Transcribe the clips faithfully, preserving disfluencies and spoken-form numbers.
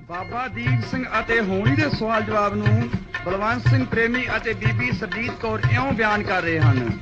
ਬਾਬਾ ਦੀਪ ਸਿੰਘ ਅਤੇ ਹੋਣੀ ਦੇ ਸਵਾਲ ਜਵਾਬ ਨੂੰ ਬਲਵੰਤ ਸਿੰਘ ਪ੍ਰੇਮੀ ਅਤੇ ਬੀਬੀ ਸਰਜੀਤ ਕੌਰ ਇਉਂ ਬਿਆਨ ਕਰ ਰਹੇ ਹਨ।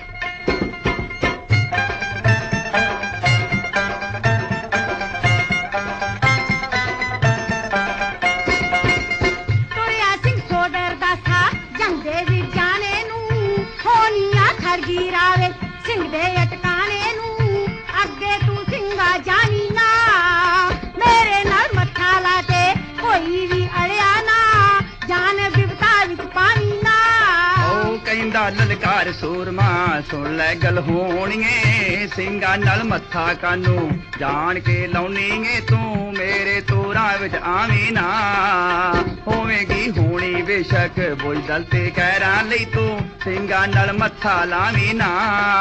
ਤੁਰਿਆ ਸਿੰਘ ਸੋਦਰ ਦਾ ਸਾ ਜੰਦੇ ਵੀ ਜਾਣੇ ਨੂੰ ਹੋਣੀਆਂ ਖਰਗੀ ਰਾਵੇ ਸਿੰਘ ਦੇ ਅਟਕਾਣੇ ਨੂੰ ਅੱਗੇ ਤੂੰ ਸਿੰਘਾ ਜਾਣੀ ਨਾ ਮੇਰੇ ਨਾਲ ਮੱਥਾ ਲਾ ਕੇ ਕੋਈ ਵੀ ਅੜਿਆ ਨਾ ਜਾਨ ਬਿਪਤਾ ਵਿੱਚ ਪਾਣੀ ਨਾ ਉਹ ਕਹਿੰਦਾ ਲਲਕਾਰ ਸੂਰਮਾ ਸੁਣ ਲੈ ਗੱਲ ਹੋਣੀਏ ਸਿੰਘਾਂ ਨਾਲ ਮੱਥਾ ਕਾਨੂੰ ਜਾਣ ਕੇ ਲਾਉਣੀਏ ਤੂੰ ਮੇਰੇ ਤੋਰਾਂ ਵਿੱਚ ਆਵੀਂ ਨਾ ਹੋਵੇਗੀ ਹੋਣੀ ਬੇਸ਼ੱਕ ਬੁੱਝਦਲ ਤੇ ਕਹਿਰਾਂ ਲਈ ਤੂੰ ਸਿੰਘਾਂ ਨਾਲ ਮੱਥਾ ਲਾਵੀਂ ਨਾ।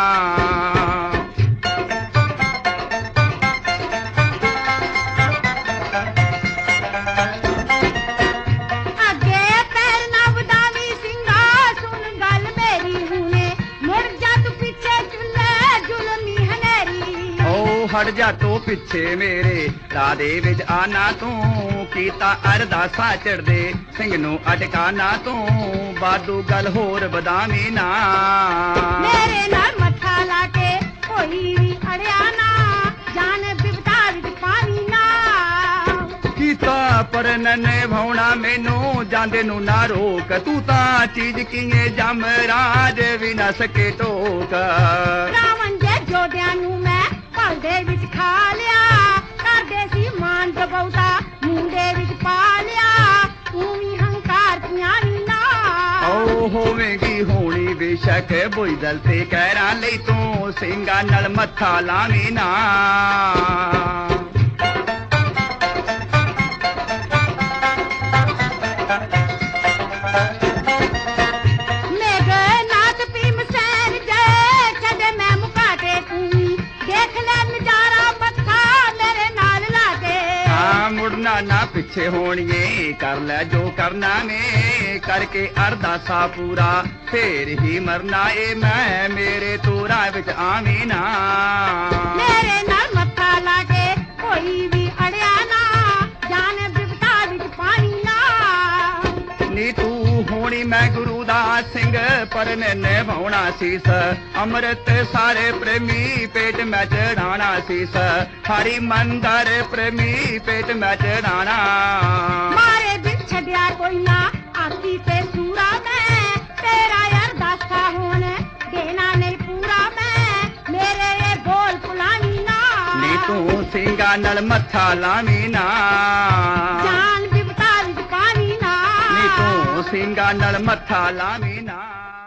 ਹਟ ਜਾ ਤੂੰ ਪਿੱਛੇ ਮੇਰੇ ਰਾਹ ਦੇ ਵਿੱਚ ਆਣਾ ਤੂੰ ਕੀਤਾ ਅਰਦਾਸਾਂ ਚੜਦੇ ਸਿੰਘ ਨੂੰ ਅਟਕਾਣਾ ਤੂੰ ਬਾਦੂ ਗੱਲ ਹੋਰ ਬਦਾਮੀ ਨਾ ਮੇਰੇ ਨਾਲ ਮੱਥਾ ਲਾ ਕੇ ਕੋਈ ਵੀ ਅੜਿਆ ਨਾ ਜਾਨ ਬਿਪਤਾ ਵਿੱਚ ਪਾਣੀ ਨਾ ਕੀਤਾ ਪਰ ਨਨੇ ਭਾਉਣਾ ਮੈਨੂੰ ਜਾਂਦੇ ਨੂੰ ਨਾ ਰੋਕ ਤੂੰ ਤਾਂ ਚੀਜ਼ ਕੀਏ ਜਮ ਰਾਜ ਵੀ ਨਾ ਸਕੇ ਟੋਕ ਰਾਵਣ ਦੇ ਜੋਧਿਆਂ ਨੂੰ ਮੈਂ ਦੇ ਵਿੱਚ ਖਾ ਲਿਆ ਕਰਦੇ ਸੀ ਮਾਨ ਦਬੌਤਾ ਮੁੰਡੇ ਵਿੱਚ ਪਾ ਲਿਆ ਤੂੰ ਵੀ ਹੰਕਾਰ ਪਿਆਣੀ ਨਾ ਓ ਹੋਵੇਗੀ ਹੋਣੀ ਬੇਸ਼ੱਕ ਬੁੱਝਦਲ ਤੇ ਕਹਿਰਾਂ ਲਈ ਤੂੰ ਸਿੰਘਾਂ ਨਾਲ ਮੱਥਾ ਲਾਵੀਂ ਨਾ। ਮੁੜਨਾ ਨਾ ਪਿੱਛੇ ਹੋਣੀਏ ਕਰ ਲੈ ਜੋ ਕਰਨਾ ਨੇ ਕਰਕੇ ਅਰਦਾਸਾ ਪੂਰਾ ਫੇਰ ਹੀ ਮਰਨਾ ਏ ਮੈਂ ਮੇਰੇ ਤੋਰਾਂ ਵਿੱਚ ਆਵੀਂ ਨਾ ਮੇਰੇ ਨਾਲ ਮੱਥਾ ਲਾ ਕੇ ਕੋਈ ਵੀ ਅੜਿਆ ਨਾ ਜਾਨ ਬਿਪਤਾ ਵਿੱਚ ਪਾਣੀ ਨਾ ਨੀ ਤੂੰ ਹੋਣੀ ਮੈਂ ਗੁਰੂ ਦਾ ਸਿੰਘ ਪਰ ਨੇ ਭਾਉਣਾ ਸੀਸ ਅੰਮ੍ਰਿਤ ਸਾਰੇ ਪ੍ਰੇਮੀ ਪੇਟ ਮੈਂ ਚੜਾਣਾ ਸੀਸ ਹਰੀ ਮੰਦਰ ਪ੍ਰੇਮੀ ਪੇਟ ਮੈਂ ਚੜਾਣਾ ਮਾਰੇ ਦਿਲ ਛੱਡਿਆ ਕੋਈ ਨਾ ਆਖੀ ਤੇ ਸੂਰਾ ਮੈਂ ਤੇਰਾ ਅਰਦਾਸਾ ਹੋਣ ਦੇਣਾ ਨਹੀਂ ਪੂਰਾ ਮੈਂ ਮੇਰੇ ਇਹ ਬੋਲ ਭੁਲਾਵੀਂ ਨਾ ਨੀ ਤੂੰ ਸਿੰਘਾਂ ਨਾਲ ਮੱਥਾ ਲਾਵੀਂ ਨਾ ਜਾਨ ਬਿਪਤਾ ਵਿੱਚ ਪਾਵੀਂ ਨਾ ਨੀ ਤੂੰ ਸਿੰਘਾਂ ਨਾਲ ਮੱਥਾ ਲਾਵੀਂ ਨਾ।